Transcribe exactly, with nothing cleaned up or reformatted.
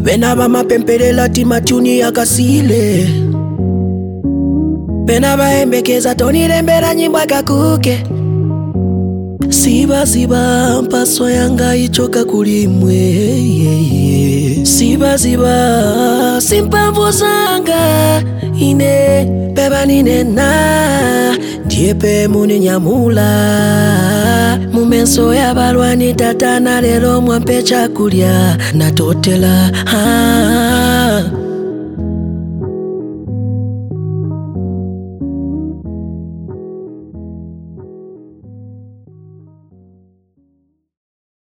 Pena ba mapempelela timatuni akasile. Pena ba embekeza toni lembera nyimbo akakuke. Siba siba mpaso yanga ichoka kulimwe. Siba siba simpamvu zanga ine beba ninena. Diepe muni nyamula mumenso ya balwani tata na lelo mwampe chakulia na totela. ah.